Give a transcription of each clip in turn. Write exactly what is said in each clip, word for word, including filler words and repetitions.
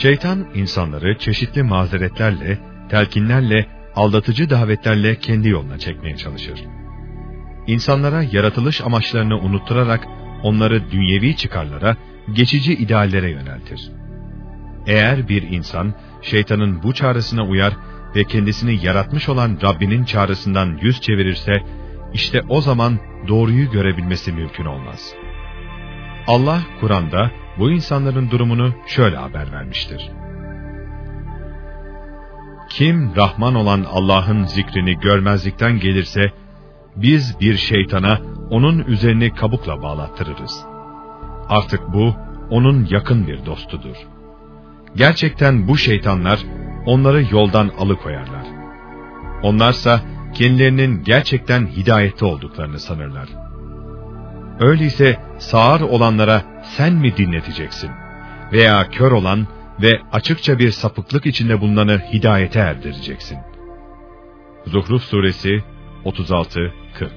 Şeytan insanları çeşitli mazeretlerle, telkinlerle, aldatıcı davetlerle kendi yoluna çekmeye çalışır. İnsanlara yaratılış amaçlarını unutturarak onları dünyevi çıkarlara, geçici ideallere yöneltir. Eğer bir insan şeytanın bu çağrısına uyar ve kendisini yaratmış olan Rabbinin çağrısından yüz çevirirse, işte o zaman doğruyu görebilmesi mümkün olmaz. Allah Kur'an'da bu insanların durumunu şöyle haber vermiştir. Kim Rahman olan Allah'ın zikrini görmezlikten gelirse, biz bir şeytana onun üzerini kabukla bağlattırırız. Artık bu, onun yakın bir dostudur. Gerçekten bu şeytanlar, onları yoldan alıkoyarlar. Onlarsa, kendilerinin gerçekten hidayette olduklarını sanırlar. Öyleyse, sağır olanlara sen mi dinleteceksin? Veya kör olan ve açıkça bir sapıklık içinde bulunanı hidayete erdireceksin. Zuhruf Suresi otuz altı kırk.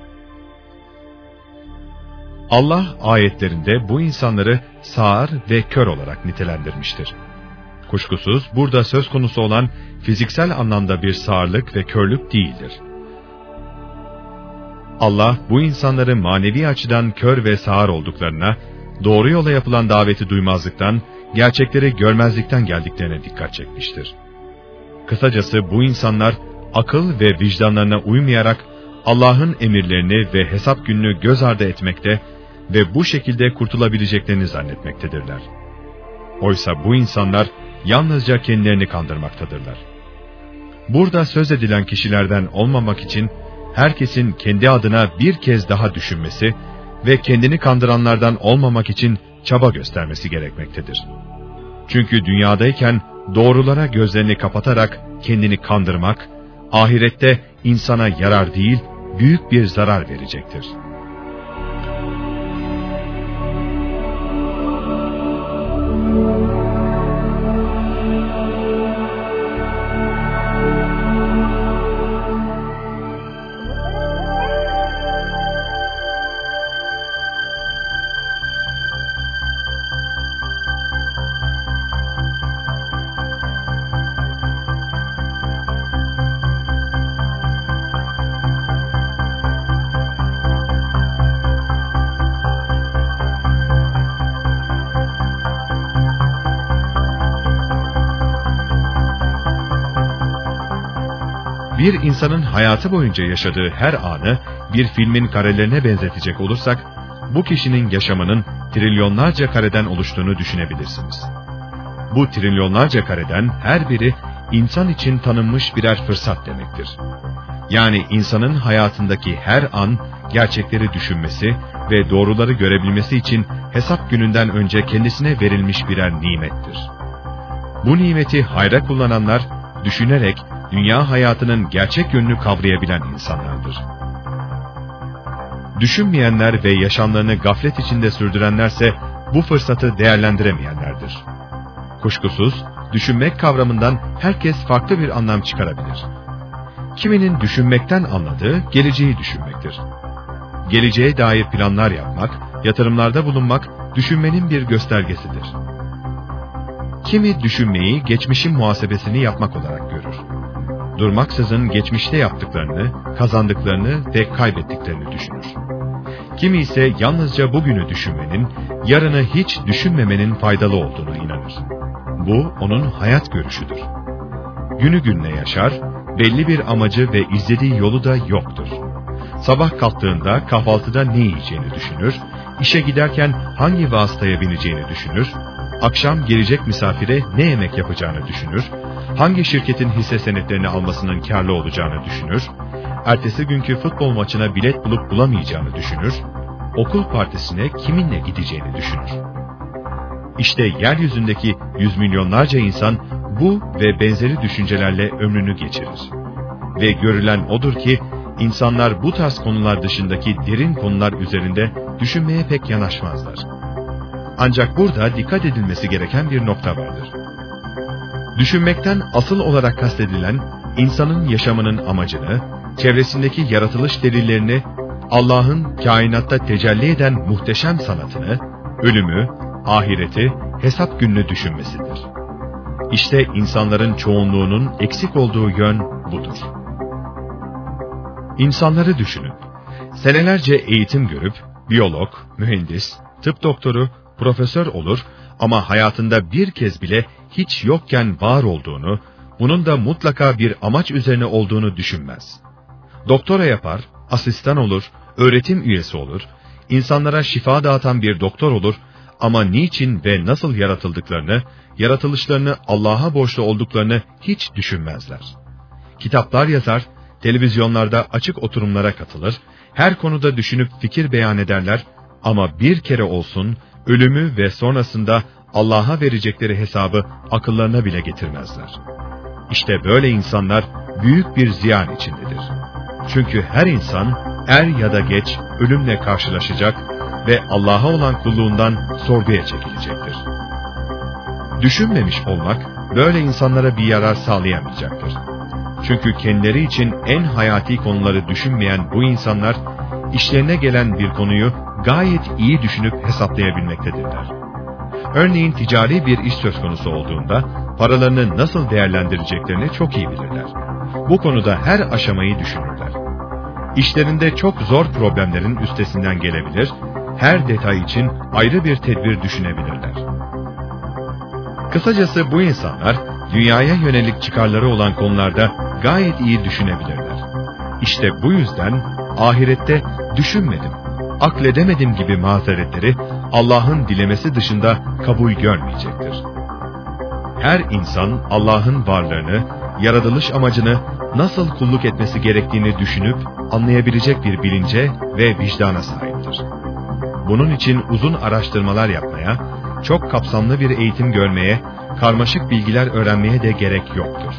Allah ayetlerinde bu insanları sağır ve kör olarak nitelendirmiştir. Kuşkusuz burada söz konusu olan fiziksel anlamda bir sağırlık ve körlük değildir. Allah bu insanları manevi açıdan kör ve sağır olduklarına, doğru yola yapılan daveti duymazlıktan, gerçekleri görmezlikten geldiklerine dikkat çekmiştir. Kısacası bu insanlar akıl ve vicdanlarına uymayarak Allah'ın emirlerini ve hesap gününü göz ardı etmekte ve bu şekilde kurtulabileceklerini zannetmektedirler. Oysa bu insanlar yalnızca kendilerini kandırmaktadırlar. Burada söz edilen kişilerden olmamak için herkesin kendi adına bir kez daha düşünmesi ve kendini kandıranlardan olmamak için çaba göstermesi gerekmektedir. Çünkü dünyadayken doğrulara gözlerini kapatarak kendini kandırmak, ahirette insana yarar değil, büyük bir zarar verecektir. Bir insanın hayatı boyunca yaşadığı her anı bir filmin karelerine benzetecek olursak, bu kişinin yaşamının trilyonlarca kareden oluştuğunu düşünebilirsiniz. Bu trilyonlarca kareden her biri insan için tanınmış birer fırsat demektir. Yani insanın hayatındaki her an gerçekleri düşünmesi ve doğruları görebilmesi için hesap gününden önce kendisine verilmiş birer nimettir. Bu nimeti hayra kullananlar, düşünerek dünya hayatının gerçek yönünü kavrayabilen insanlardır. Düşünmeyenler ve yaşamlarını gaflet içinde sürdürenlerse bu fırsatı değerlendiremeyenlerdir. Kuşkusuz, düşünmek kavramından herkes farklı bir anlam çıkarabilir. Kiminin düşünmekten anladığı geleceği düşünmektir. Geleceğe dair planlar yapmak, yatırımlarda bulunmak düşünmenin bir göstergesidir. Kimi düşünmeyi geçmişin muhasebesini yapmak olarak görür. Durmaksızın geçmişte yaptıklarını, kazandıklarını ve kaybettiklerini düşünür. Kimi ise yalnızca bugünü düşünmenin, yarını hiç düşünmemenin faydalı olduğuna inanır. Bu onun hayat görüşüdür. Günü gününe yaşar, belli bir amacı ve izlediği yolu da yoktur. Sabah kalktığında kahvaltıda ne yiyeceğini düşünür, işe giderken hangi vasıtaya bineceğini düşünür, akşam gelecek misafire ne yemek yapacağını düşünür, hangi şirketin hisse senetlerini almasının karlı olacağını düşünür, ertesi günkü futbol maçına bilet bulup bulamayacağını düşünür, okul partisine kiminle gideceğini düşünür. İşte yeryüzündeki yüz milyonlarca insan bu ve benzeri düşüncelerle ömrünü geçirir. Ve görülen odur ki, insanlar bu tarz konular dışındaki derin konular üzerinde düşünmeye pek yanaşmazlar. Ancak burada dikkat edilmesi gereken bir nokta vardır. Düşünmekten asıl olarak kastedilen, insanın yaşamının amacını, çevresindeki yaratılış delillerini, Allah'ın kainatta tecelli eden muhteşem sanatını, ölümü, ahireti, hesap gününü düşünmesidir. İşte insanların çoğunluğunun eksik olduğu yön budur. İnsanları düşünün. Senelerce eğitim görüp, biyolog, mühendis, tıp doktoru, profesör olur ama hayatında bir kez bile hiç yokken var olduğunu, bunun da mutlaka bir amaç üzerine olduğunu düşünmez. Doktora yapar, asistan olur, öğretim üyesi olur, insanlara şifa dağıtan bir doktor olur ama niçin ve nasıl yaratıldıklarını, yaratılışlarını Allah'a borçlu olduklarını hiç düşünmezler. Kitaplar yazar, televizyonlarda açık oturumlara katılır, her konuda düşünüp fikir beyan ederler ama bir kere olsun ölümü ve sonrasında Allah'a verecekleri hesabı akıllarına bile getirmezler. İşte böyle insanlar büyük bir ziyan içindedir. Çünkü her insan er ya da geç ölümle karşılaşacak ve Allah'a olan kulluğundan sorguya çekilecektir. Düşünmemiş olmak böyle insanlara bir yarar sağlayamayacaktır. Çünkü kendileri için en hayati konuları düşünmeyen bu insanlar, işlerine gelen bir konuyu gayet iyi düşünüp hesaplayabilmektedirler. Örneğin ticari bir iş söz konusu olduğunda, paralarını nasıl değerlendireceklerini çok iyi bilirler. Bu konuda her aşamayı düşünürler. İşlerinde çok zor problemlerin üstesinden gelebilir, her detay için ayrı bir tedbir düşünebilirler. Kısacası bu insanlar, dünyaya yönelik çıkarları olan konularda gayet iyi düşünebilirler. İşte bu yüzden ahirette düşünmedim, akledemedim gibi mazeretleri Allah'ın dilemesi dışında kabul görmeyecektir. Her insan Allah'ın varlığını, yaratılış amacını, nasıl kulluk etmesi gerektiğini düşünüp anlayabilecek bir bilince ve vicdana sahiptir. Bunun için uzun araştırmalar yapmaya, çok kapsamlı bir eğitim görmeye, karmaşık bilgiler öğrenmeye de gerek yoktur.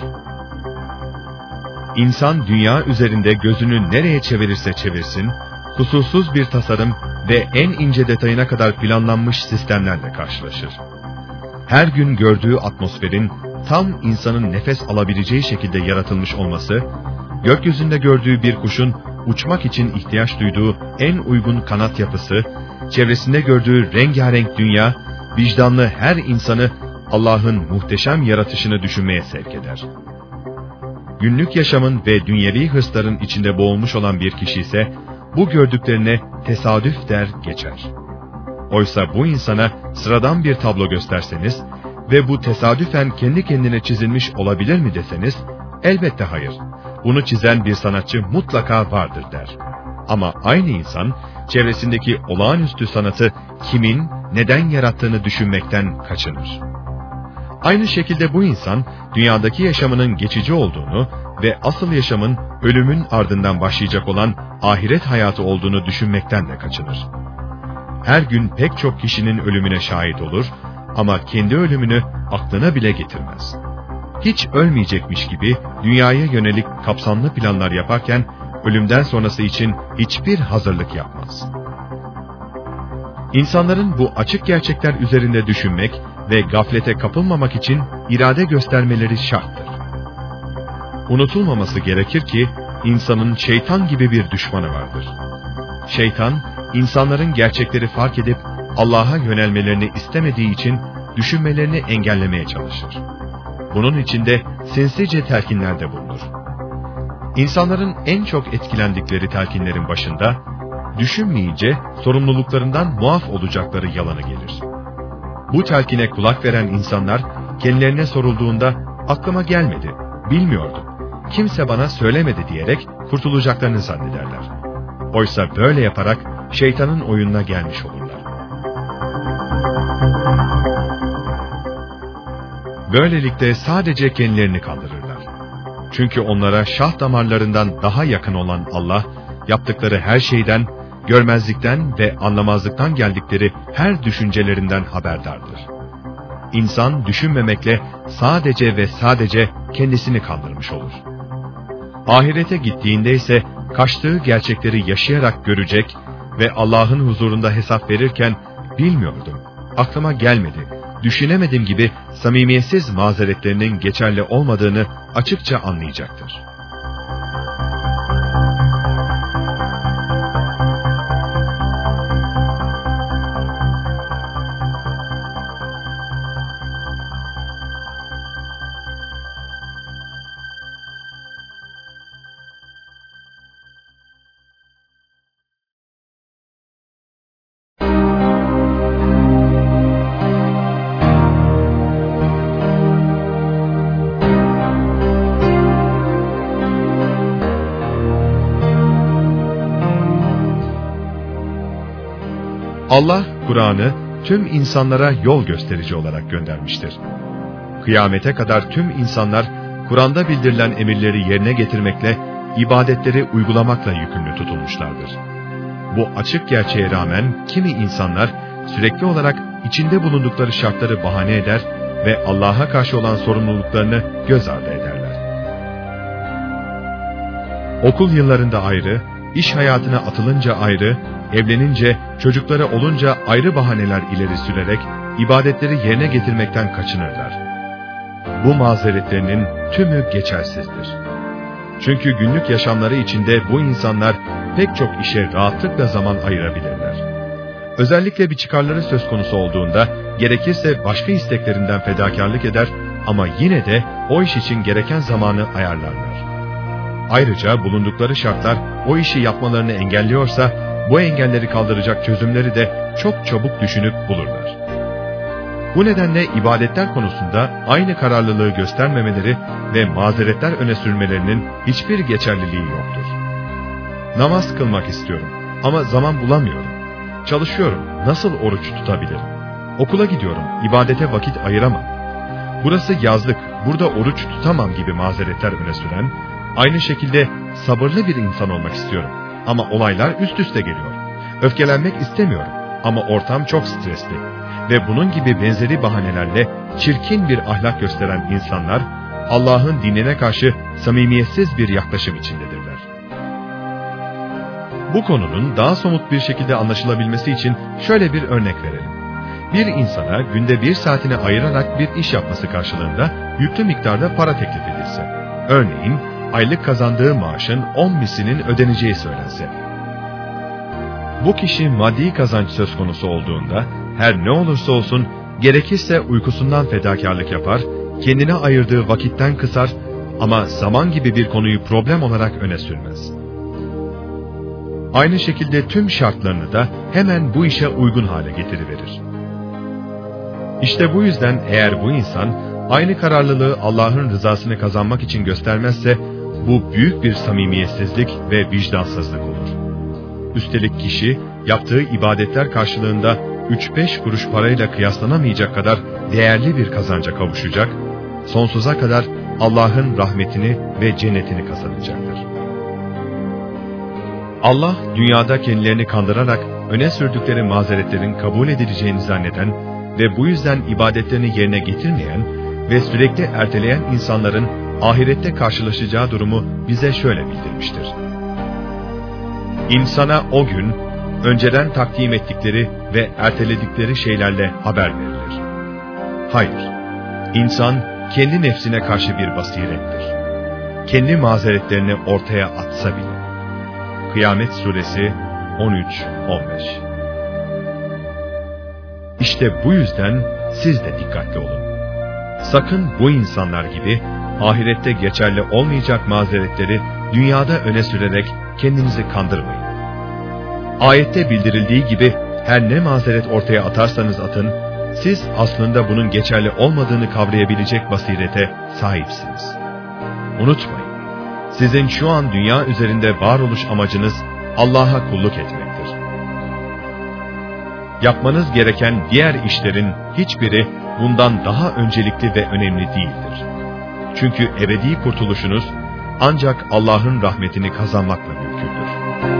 İnsan dünya üzerinde gözünü nereye çevirirse çevirsin, kusursuz bir tasarım ve en ince detayına kadar planlanmış sistemlerle karşılaşır. Her gün gördüğü atmosferin tam insanın nefes alabileceği şekilde yaratılmış olması, gökyüzünde gördüğü bir kuşun uçmak için ihtiyaç duyduğu en uygun kanat yapısı, çevresinde gördüğü rengarenk dünya, vicdanlı her insanı Allah'ın muhteşem yaratışını düşünmeye sevk eder. Günlük yaşamın ve dünyevi hırsların içinde boğulmuş olan bir kişi ise bu gördüklerine tesadüf der geçer. Oysa bu insana sıradan bir tablo gösterseniz ve bu tesadüfen kendi kendine çizilmiş olabilir mi deseniz, elbette hayır. Bunu çizen bir sanatçı mutlaka vardır der. Ama aynı insan çevresindeki olağanüstü sanatı kimin, neden yarattığını düşünmekten kaçınır. Aynı şekilde bu insan dünyadaki yaşamının geçici olduğunu ve asıl yaşamın ölümün ardından başlayacak olan ahiret hayatı olduğunu düşünmekten de kaçınır. Her gün pek çok kişinin ölümüne şahit olur ama kendi ölümünü aklına bile getirmez. Hiç ölmeyecekmiş gibi dünyaya yönelik kapsamlı planlar yaparken ölümden sonrası için hiçbir hazırlık yapmaz. İnsanların bu açık gerçekler üzerinde düşünmek ve gaflete kapılmamak için irade göstermeleri şarttır. Unutulmaması gerekir ki insanın şeytan gibi bir düşmanı vardır. Şeytan, insanların gerçekleri fark edip Allah'a yönelmelerini istemediği için düşünmelerini engellemeye çalışır. Bunun için de sinsice telkinlerde bulunur. İnsanların en çok etkilendikleri telkinlerin başında, düşünmeyince sorumluluklarından muaf olacakları yalanı gelir. Bu telkine kulak veren insanlar, kendilerine sorulduğunda aklıma gelmedi, bilmiyordum, kimse bana söylemedi diyerek kurtulacaklarını zannederler. Oysa böyle yaparak şeytanın oyununa gelmiş olurlar. Böylelikle sadece kendilerini kandırırlar. Çünkü onlara şah damarlarından daha yakın olan Allah, yaptıkları her şeyden, görmezlikten ve anlamazlıktan geldikleri her düşüncelerinden haberdardır. İnsan düşünmemekle sadece ve sadece kendisini kandırmış olur. Ahirete gittiğinde ise kaçtığı gerçekleri yaşayarak görecek ve Allah'ın huzurunda hesap verirken bilmiyordum, aklıma gelmedi, düşünemedim gibi samimiyetsiz mazeretlerinin geçerli olmadığını açıkça anlayacaktır. Allah, Kur'an'ı tüm insanlara yol gösterici olarak göndermiştir. Kıyamete kadar tüm insanlar, Kur'an'da bildirilen emirleri yerine getirmekle, ibadetleri uygulamakla yükümlü tutulmuşlardır. Bu açık gerçeğe rağmen kimi insanlar sürekli olarak içinde bulundukları şartları bahane eder ve Allah'a karşı olan sorumluluklarını göz ardı ederler. Okul yıllarında ayrı, iş hayatına atılınca ayrı, evlenince, çocukları olunca ayrı bahaneler ileri sürerek ibadetleri yerine getirmekten kaçınırlar. Bu mazeretlerinin tümü geçersizdir. Çünkü günlük yaşamları içinde bu insanlar pek çok işe rahatlıkla zaman ayırabilirler. Özellikle bir çıkarları söz konusu olduğunda gerekirse başka isteklerinden fedakarlık eder ama yine de o iş için gereken zamanı ayarlarlar. Ayrıca bulundukları şartlar o işi yapmalarını engelliyorsa bu engelleri kaldıracak çözümleri de çok çabuk düşünüp bulurlar. Bu nedenle ibadetler konusunda aynı kararlılığı göstermemeleri ve mazeretler öne sürmelerinin hiçbir geçerliliği yoktur. Namaz kılmak istiyorum ama zaman bulamıyorum. Çalışıyorum, nasıl oruç tutabilirim? Okula gidiyorum, ibadete vakit ayıramam. Burası yazlık, burada oruç tutamam gibi mazeretler öne süren, aynı şekilde sabırlı bir insan olmak istiyorum ama olaylar üst üste geliyor. Öfkelenmek istemiyorum ama ortam çok stresli ve bunun gibi benzeri bahanelerle çirkin bir ahlak gösteren insanlar, Allah'ın dinine karşı samimiyetsiz bir yaklaşım içindedirler. Bu konunun daha somut bir şekilde anlaşılabilmesi için şöyle bir örnek verelim. Bir insana günde bir saatini ayırarak bir iş yapması karşılığında yüklü miktarda para teklif edilse, örneğin aylık kazandığı maaşın on mislinin ödeneceği söylense. Bu kişi maddi kazanç söz konusu olduğunda, her ne olursa olsun gerekirse uykusundan fedakarlık yapar, kendine ayırdığı vakitten kısar ama zaman gibi bir konuyu problem olarak öne sürmez. Aynı şekilde tüm şartlarını da hemen bu işe uygun hale getiriverir. İşte bu yüzden eğer bu insan aynı kararlılığı Allah'ın rızasını kazanmak için göstermezse, bu büyük bir samimiyetsizlik ve vicdansızlık olur. Üstelik kişi yaptığı ibadetler karşılığında üç beş kuruş parayla kıyaslanamayacak kadar değerli bir kazanca kavuşacak, sonsuza kadar Allah'ın rahmetini ve cennetini kazanacaktır. Allah, dünyada kendilerini kandırarak öne sürdükleri mazeretlerin kabul edileceğini zanneden ve bu yüzden ibadetlerini yerine getirmeyen ve sürekli erteleyen insanların ahirette karşılaşacağı durumu bize şöyle bildirmiştir. İnsana o gün, önceden takdim ettikleri ve erteledikleri şeylerle haber verilir. Hayır, insan kendi nefsine karşı bir basirettir. Kendi mazeretlerini ortaya atsa bile. Kıyamet Suresi on üç on beş. İşte bu yüzden siz de dikkatli olun. Sakın bu insanlar gibi ahirette geçerli olmayacak mazeretleri dünyada öne sürerek kendinizi kandırmayın. Ayette bildirildiği gibi her ne mazeret ortaya atarsanız atın, siz aslında bunun geçerli olmadığını kavrayabilecek basirete sahipsiniz. Unutmayın, sizin şu an dünya üzerinde varoluş amacınız Allah'a kulluk etmektir. Yapmanız gereken diğer işlerin hiçbiri bundan daha öncelikli ve önemli değildir. Çünkü ebedi kurtuluşunuz ancak Allah'ın rahmetini kazanmakla mümkündür.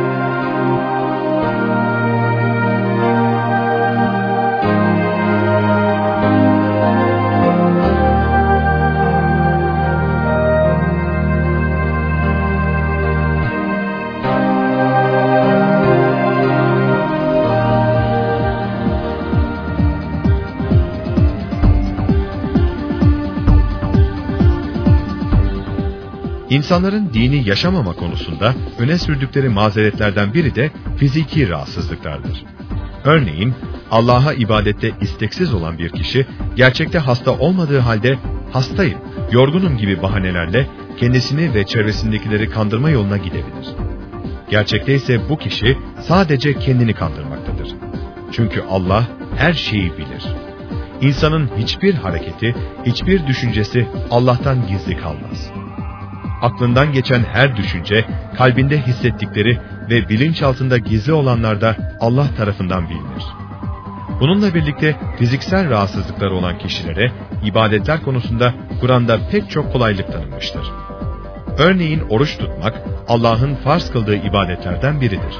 İnsanların dini yaşamama konusunda öne sürdükleri mazeretlerden biri de fiziki rahatsızlıklardır. Örneğin Allah'a ibadette isteksiz olan bir kişi gerçekte hasta olmadığı halde hastayım, yorgunum gibi bahanelerle kendisini ve çevresindekileri kandırma yoluna gidebilir. Gerçekte ise bu kişi sadece kendini kandırmaktadır. Çünkü Allah her şeyi bilir. İnsanın hiçbir hareketi, hiçbir düşüncesi Allah'tan gizli kalmaz. aklından geçen her düşünce, kalbinde hissettikleri ve bilinçaltında gizli olanlar da Allah tarafından bilinir. Bununla birlikte fiziksel rahatsızlıkları olan kişilere ibadetler konusunda Kur'an'da pek çok kolaylık tanınmıştır. Örneğin oruç tutmak Allah'ın farz kıldığı ibadetlerden biridir.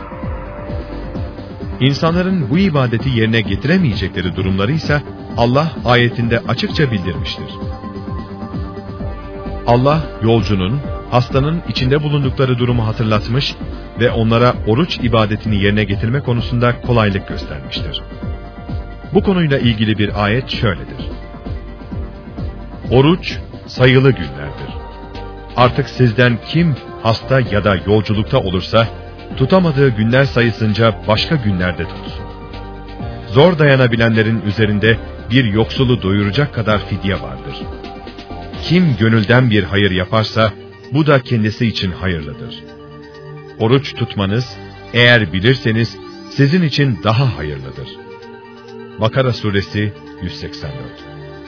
İnsanların bu ibadeti yerine getiremeyecekleri durumları ise Allah ayetinde açıkça bildirmiştir. Allah yolcunun, hastanın içinde bulundukları durumu hatırlatmış ve onlara oruç ibadetini yerine getirme konusunda kolaylık göstermiştir. Bu konuyla ilgili bir ayet şöyledir: Oruç sayılı günlerdir. Artık sizden kim hasta ya da yolculukta olursa, tutamadığı günler sayısınca başka günlerde tutsun. Zor dayanabilenlerin üzerinde bir yoksulu doyuracak kadar fidye vardır. Kim gönülden bir hayır yaparsa, bu da kendisi için hayırlıdır. Oruç tutmanız, eğer bilirseniz, sizin için daha hayırlıdır. Bakara Suresi yüz seksen dört.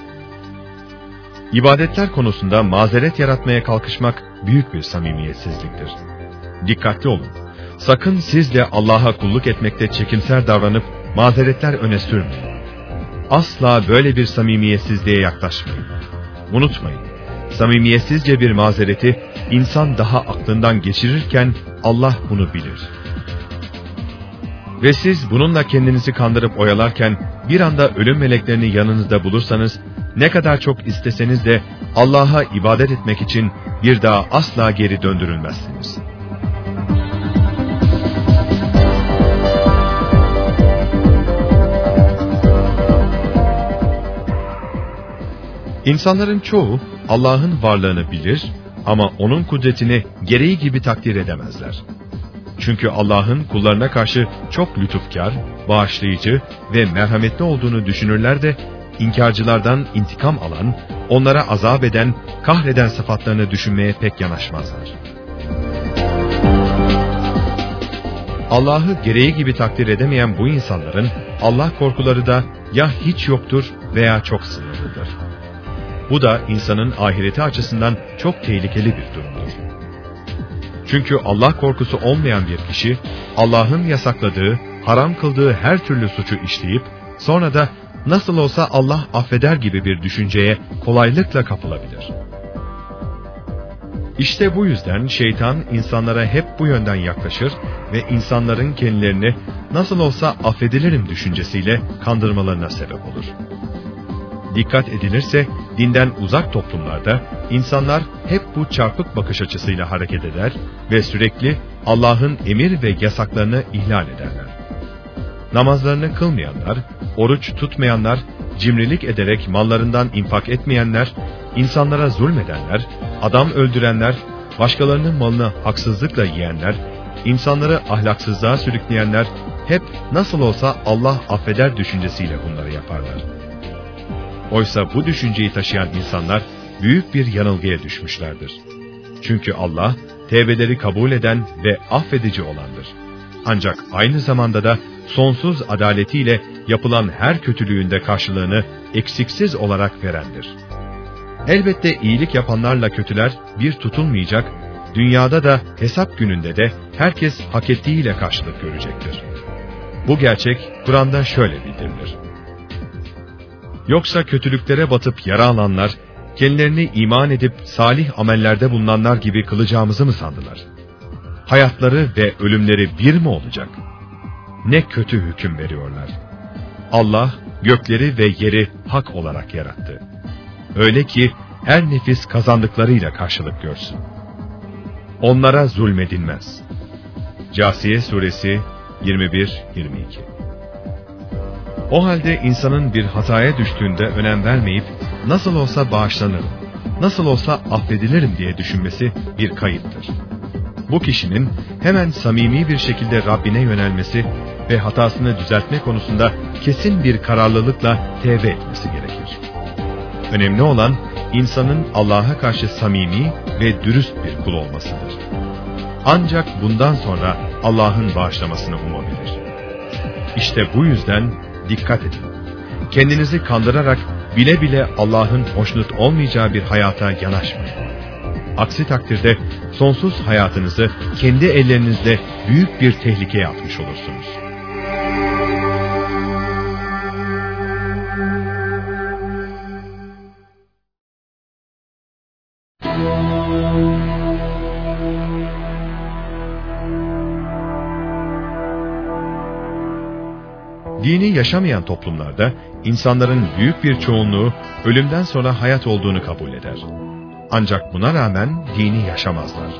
İbadetler konusunda mazeret yaratmaya kalkışmak büyük bir samimiyetsizliktir. Dikkatli olun. Sakın siz de Allah'a kulluk etmekte çekimser davranıp mazeretler öne sürmeyin. Asla böyle bir samimiyetsizliğe yaklaşmayın. Unutmayın, samimiyetsizce bir mazereti insan daha aklından geçirirken Allah bunu bilir. Ve siz bununla kendinizi kandırıp oyalarken bir anda ölüm meleklerini yanınızda bulursanız, ne kadar çok isteseniz de Allah'a ibadet etmek için bir daha asla geri döndürülmezsiniz. İnsanların çoğu Allah'ın varlığını bilir ama onun kudretini gereği gibi takdir edemezler. Çünkü Allah'ın kullarına karşı çok lütufkar, bağışlayıcı ve merhametli olduğunu düşünürler de inkarcılardan intikam alan, onlara azap eden, kahreden sıfatlarını düşünmeye pek yanaşmazlar. Allah'ı gereği gibi takdir edemeyen bu insanların Allah korkuları da ya hiç yoktur veya çok sınırlıdır. Bu da insanın ahireti açısından çok tehlikeli bir durumdur. Çünkü Allah korkusu olmayan bir kişi, Allah'ın yasakladığı, haram kıldığı her türlü suçu işleyip, sonra da nasıl olsa Allah affeder gibi bir düşünceye kolaylıkla kapılabilir. İşte bu yüzden şeytan insanlara hep bu yönden yaklaşır ve insanların kendilerini nasıl olsa affedilirim düşüncesiyle kandırmalarına sebep olur. Dikkat edilirse dinden uzak toplumlarda insanlar hep bu çarpık bakış açısıyla hareket eder ve sürekli Allah'ın emir ve yasaklarını ihlal ederler. Namazlarını kılmayanlar, oruç tutmayanlar, cimrilik ederek mallarından infak etmeyenler, insanlara zulmedenler, adam öldürenler, başkalarının malını haksızlıkla yiyenler, insanları ahlaksızlığa sürükleyenler hep nasıl olsa Allah affeder düşüncesiyle bunları yaparlar. Oysa bu düşünceyi taşıyan insanlar büyük bir yanılgıya düşmüşlerdir. Çünkü Allah tevbeleri kabul eden ve affedici olandır. Ancak aynı zamanda da sonsuz adaletiyle yapılan her kötülüğün de karşılığını eksiksiz olarak verendir. Elbette iyilik yapanlarla kötüler bir tutulmayacak, dünyada da hesap gününde de herkes hak ettiğiyle karşılık görecektir. Bu gerçek Kur'an'da şöyle bildirilir: Yoksa kötülüklere batıp yara alanlar, kendilerini iman edip salih amellerde bulunanlar gibi kılacağımızı mı sandılar? Hayatları ve ölümleri bir mi olacak? Ne kötü hüküm veriyorlar. Allah gökleri ve yeri hak olarak yarattı. Öyle ki her nefis kazandıklarıyla karşılık görsün. Onlara zulmedilmez. Câsiye Suresi yirmi bir yirmi iki. O halde insanın bir hataya düştüğünde önem vermeyip nasıl olsa bağışlanırım, nasıl olsa affedilirim diye düşünmesi bir kayıptır. Bu kişinin hemen samimi bir şekilde Rabbine yönelmesi ve hatasını düzeltme konusunda kesin bir kararlılıkla tevbe etmesi gerekir. Önemli olan insanın Allah'a karşı samimi ve dürüst bir kul olmasıdır. Ancak bundan sonra Allah'ın bağışlamasını umabilir. İşte bu yüzden dikkat edin. Kendinizi kandırarak bile bile Allah'ın hoşnut olmayacağı bir hayata yanaşmayın. Aksi takdirde sonsuz hayatınızı kendi ellerinizle büyük bir tehlikeye atmış olursunuz. Dini yaşamayan toplumlarda insanların büyük bir çoğunluğu ölümden sonra hayat olduğunu kabul eder. Ancak buna rağmen dini yaşamazlar.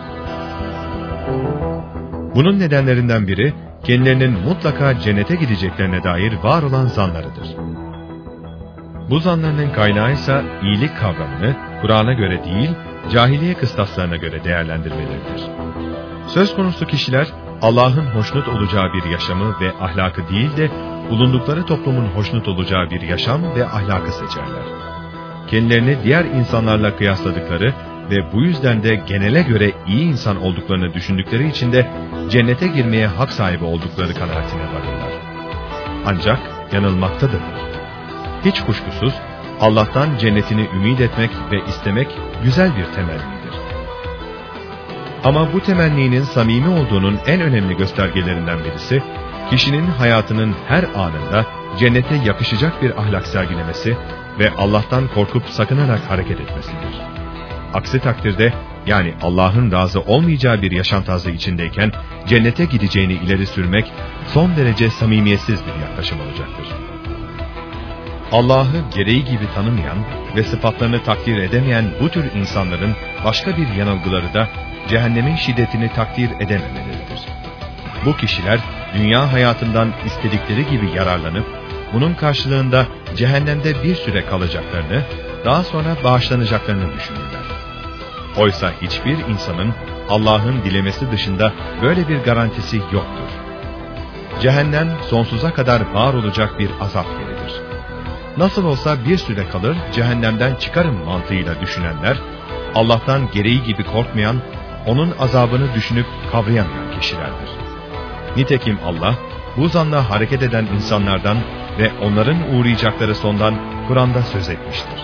Bunun nedenlerinden biri kendilerinin mutlaka cennete gideceklerine dair var olan zanlarıdır. Bu zanlarının kaynağı ise iyilik kavramını Kur'an'a göre değil, cahiliye kıstaslarına göre değerlendirmeleridir. Söz konusu kişiler Allah'ın hoşnut olacağı bir yaşamı ve ahlakı değil de bulundukları toplumun hoşnut olacağı bir yaşam ve ahlakı seçerler. Kendilerini diğer insanlarla kıyasladıkları ve bu yüzden de genele göre iyi insan olduklarını düşündükleri için de cennete girmeye hak sahibi oldukları kanaatine varırlar. Ancak yanılmaktadırlar. Hiç kuşkusuz Allah'tan cennetini ümit etmek ve istemek güzel bir temennidir. Ama bu temenninin samimi olduğunun en önemli göstergelerinden birisi, kişinin hayatının her anında cennete yakışacak bir ahlak sergilemesi ve Allah'tan korkup sakınarak hareket etmesidir. Aksi takdirde, yani Allah'ın razı olmayacağı bir yaşam tarzı içindeyken cennete gideceğini ileri sürmek son derece samimiyetsiz bir yaklaşım olacaktır. Allah'ı gereği gibi tanımayan ve sıfatlarını takdir edemeyen bu tür insanların başka bir yanılgıları da cehennemin şiddetini takdir edememeleridir. Bu kişiler dünya hayatından istedikleri gibi yararlanıp bunun karşılığında cehennemde bir süre kalacaklarını, daha sonra bağışlanacaklarını düşünürler. Oysa hiçbir insanın Allah'ın dilemesi dışında böyle bir garantisi yoktur. Cehennem sonsuza kadar var olacak bir azap yeridir. Nasıl olsa bir süre kalır cehennemden çıkarım mantığıyla düşünenler, Allah'tan gereği gibi korkmayan, onun azabını düşünüp kavrayamayan kişilerdir. Nitekim Allah, bu zanla hareket eden insanlardan ve onların uğrayacakları sondan Kur'an'da söz etmiştir.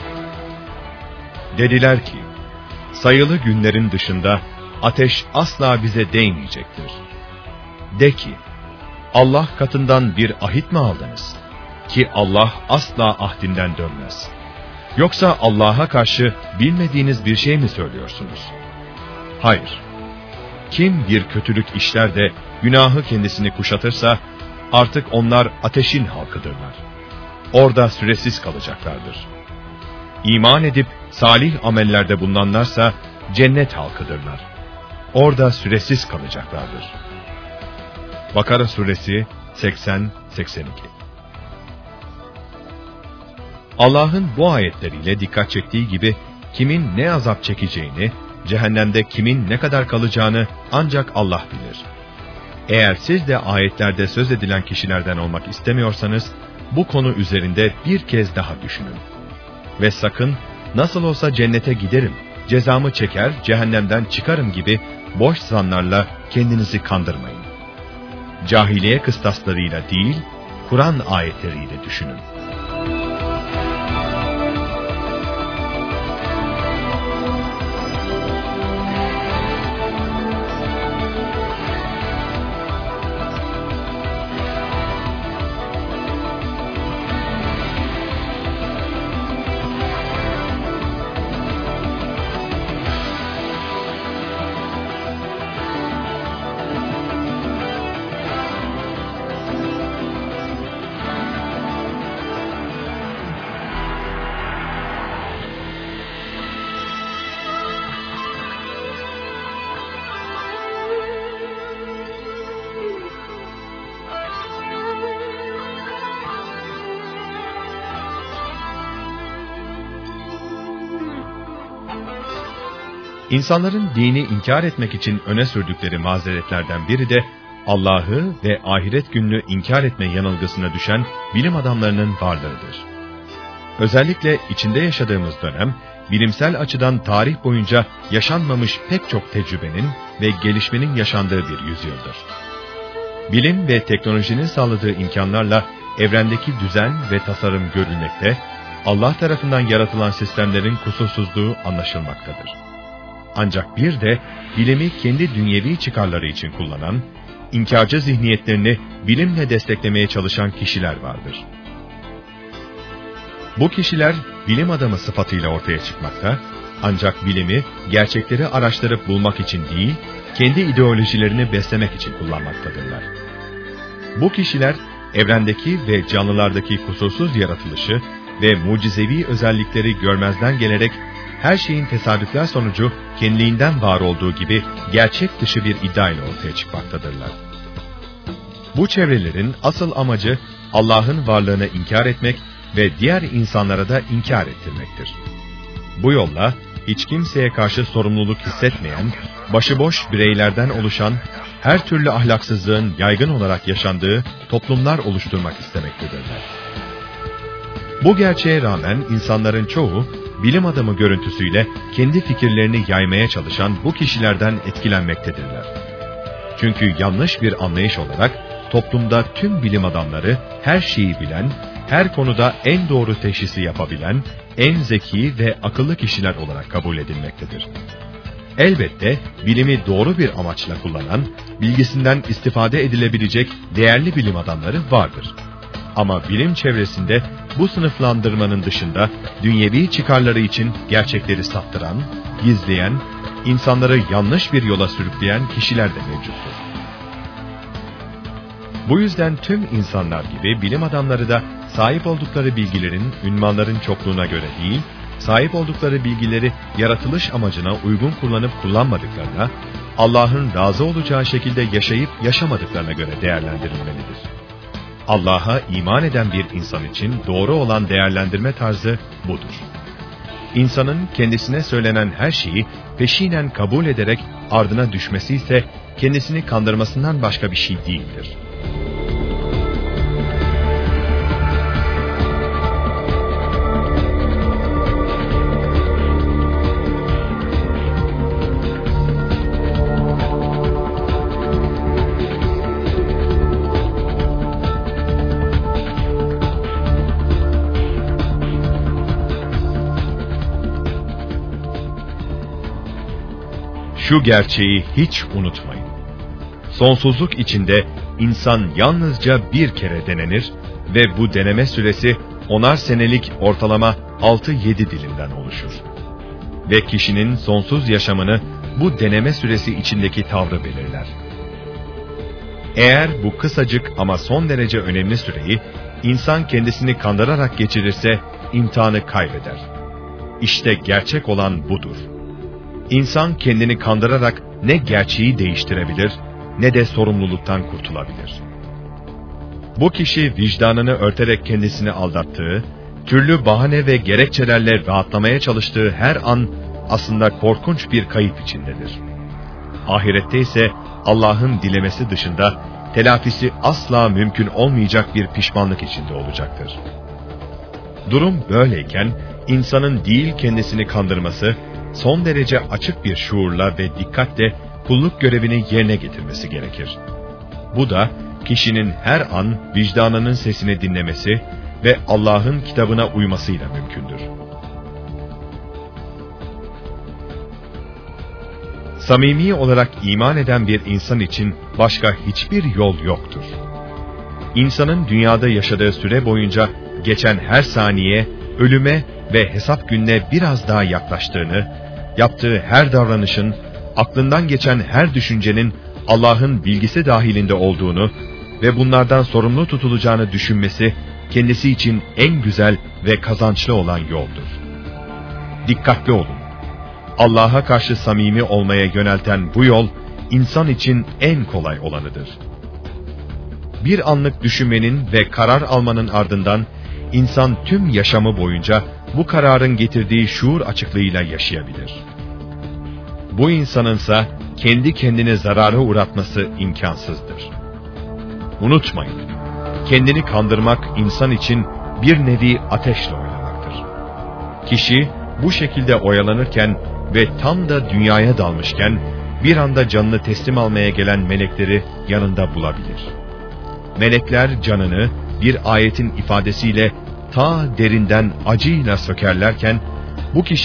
Dediler ki, sayılı günlerin dışında ateş asla bize değmeyecektir. De ki, Allah katından bir ahit mi aldınız? Ki Allah asla ahdinden dönmez. Yoksa Allah'a karşı bilmediğiniz bir şey mi söylüyorsunuz? Hayır. Kim bir kötülük işler de günahı kendisini kuşatırsa, artık onlar ateşin halkıdırlar. Orada süresiz kalacaklardır. İman edip salih amellerde bulunanlarsa cennet halkıdırlar. Orada süresiz kalacaklardır. Bakara suresi seksen seksen iki. Allah'ın bu ayetleriyle dikkat çektiği gibi kimin ne azap çekeceğini, cehennemde kimin ne kadar kalacağını ancak Allah bilir. Eğer siz de ayetlerde söz edilen kişilerden olmak istemiyorsanız, bu konu üzerinde bir kez daha düşünün. Ve sakın, nasıl olsa cennete giderim, cezamı çeker, cehennemden çıkarım gibi boş zanlarla kendinizi kandırmayın. Cahiliye kıstaslarıyla değil, Kur'an ayetleriyle düşünün. İnsanların dini inkar etmek için öne sürdükleri mazeretlerden biri de Allah'ı ve ahiret gününü inkar etme yanılgısına düşen bilim adamlarının varlığıdır. Özellikle içinde yaşadığımız dönem, bilimsel açıdan tarih boyunca yaşanmamış pek çok tecrübenin ve gelişmenin yaşandığı bir yüzyıldır. Bilim ve teknolojinin sağladığı imkanlarla evrendeki düzen ve tasarım görülmekte, Allah tarafından yaratılan sistemlerin kusursuzluğu anlaşılmaktadır. Ancak bir de bilimi kendi dünyevi çıkarları için kullanan, inkarcı zihniyetlerini bilimle desteklemeye çalışan kişiler vardır. Bu kişiler bilim adamı sıfatıyla ortaya çıkmakta, ancak bilimi gerçekleri araştırıp bulmak için değil, kendi ideolojilerini beslemek için kullanmaktadırlar. Bu kişiler evrendeki ve canlılardaki kusursuz yaratılışı ve mucizevi özellikleri görmezden gelerek her şeyin tesadüfler sonucu kendiliğinden var olduğu gibi gerçek dışı bir iddia ile ortaya çıkmaktadırlar. Bu çevrelerin asıl amacı Allah'ın varlığını inkar etmek ve diğer insanlara da inkar ettirmektir. Bu yolla hiç kimseye karşı sorumluluk hissetmeyen, başıboş bireylerden oluşan, her türlü ahlaksızlığın yaygın olarak yaşandığı toplumlar oluşturmak istemektedirler. Bu gerçeğe rağmen insanların çoğu, bilim adamı görüntüsüyle kendi fikirlerini yaymaya çalışan bu kişilerden etkilenmektedirler. Çünkü yanlış bir anlayış olarak toplumda tüm bilim adamları her şeyi bilen, her konuda en doğru teşhisi yapabilen, en zeki ve akıllı kişiler olarak kabul edilmektedir. Elbette bilimi doğru bir amaçla kullanan, bilgisinden istifade edilebilecek değerli bilim adamları vardır. Ama bilim çevresinde bu sınıflandırmanın dışında dünyevi çıkarları için gerçekleri saptıran, gizleyen, insanları yanlış bir yola sürükleyen kişiler de mevcuttur. Bu yüzden tüm insanlar gibi bilim adamları da sahip oldukları bilgilerin, ünvanların çokluğuna göre değil, sahip oldukları bilgileri yaratılış amacına uygun kullanıp kullanmadıklarına, Allah'ın razı olacağı şekilde yaşayıp yaşamadıklarına göre değerlendirilmelidir. Allah'a iman eden bir insan için doğru olan değerlendirme tarzı budur. İnsanın kendisine söylenen her şeyi peşinen kabul ederek ardına düşmesi ise kendisini kandırmasından başka bir şey değildir. Şu gerçeği hiç unutmayın. Sonsuzluk içinde insan yalnızca bir kere denenir ve bu deneme süresi onar senelik ortalama altı yedi dilimden oluşur. Ve kişinin sonsuz yaşamını bu deneme süresi içindeki tavrı belirler. Eğer bu kısacık ama son derece önemli süreyi insan kendisini kandırarak geçirirse imtihanı kaybeder. İşte gerçek olan budur. İnsan kendini kandırarak ne gerçeği değiştirebilir, ne de sorumluluktan kurtulabilir. Bu kişi vicdanını örterek kendisini aldattığı, türlü bahane ve gerekçelerle rahatlamaya çalıştığı her an aslında korkunç bir kayıp içindedir. Ahirette ise Allah'ın dilemesi dışında telafisi asla mümkün olmayacak bir pişmanlık içinde olacaktır. Durum böyleyken insanın değil kendisini kandırması, son derece açık bir şuurla ve dikkatle kulluk görevini yerine getirmesi gerekir. Bu da kişinin her an vicdanının sesini dinlemesi ve Allah'ın kitabına uymasıyla mümkündür. Samimi olarak iman eden bir insan için başka hiçbir yol yoktur. İnsanın dünyada yaşadığı süre boyunca geçen her saniye ölüme ve hesap gününe biraz daha yaklaştığını, yaptığı her davranışın, aklından geçen her düşüncenin Allah'ın bilgisi dahilinde olduğunu ve bunlardan sorumlu tutulacağını düşünmesi kendisi için en güzel ve kazançlı olan yoldur. Dikkatli olun. Allah'a karşı samimi olmaya yönelten bu yol, insan için en kolay olanıdır. Bir anlık düşünmenin ve karar almanın ardından, insan tüm yaşamı boyunca bu kararın getirdiği şuur açıklığıyla yaşayabilir. Bu insanınsa kendi kendine zarara uğratması imkansızdır. Unutmayın, kendini kandırmak insan için bir nevi ateşle oynamaktır. Kişi bu şekilde oyalanırken ve tam da dünyaya dalmışken bir anda canını teslim almaya gelen melekleri yanında bulabilir. Melekler canını bir ayetin ifadesiyle ta derinden acıyla sökerlerken bu kişi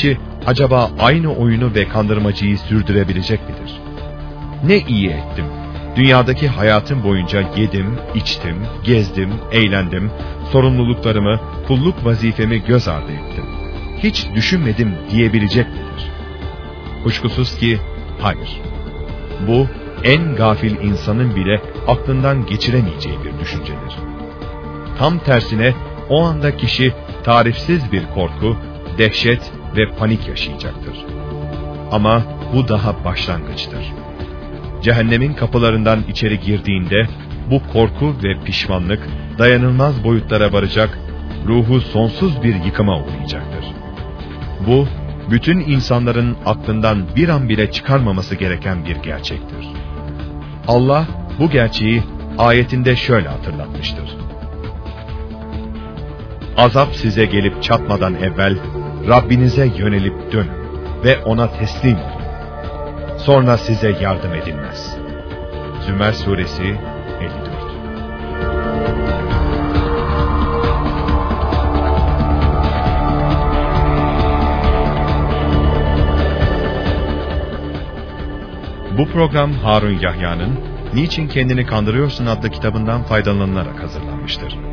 acaba aynı oyunu ve kandırmacayı sürdürebilecek midir? Ne iyi ettim. Dünyadaki hayatım boyunca yedim, içtim, gezdim, eğlendim, sorumluluklarımı, kulluk vazifemi göz ardı ettim. Hiç düşünmedim diyebilecek midir? Kuşkusuz ki hayır. Bu en gafil insanın bile aklından geçiremeyeceği bir düşüncedir. Tam tersine o anda kişi tarifsiz bir korku, dehşet ve panik yaşayacaktır. Ama bu daha başlangıçtır. Cehennemin kapılarından içeri girdiğinde bu korku ve pişmanlık dayanılmaz boyutlara varacak, ruhu sonsuz bir yıkıma uğrayacaktır. Bu, bütün insanların aklından bir an bile çıkarmaması gereken bir gerçektir. Allah bu gerçeği ayetinde şöyle hatırlatmıştır. Azap size gelip çatmadan evvel Rabbinize yönelip dönün ve ona teslim olun. Sonra size yardım edilmez. Zümer Suresi elli dört. Bu program Harun Yahya'nın Niçin Kendini Kandırıyorsun adlı kitabından faydalanılarak hazırlanmıştır.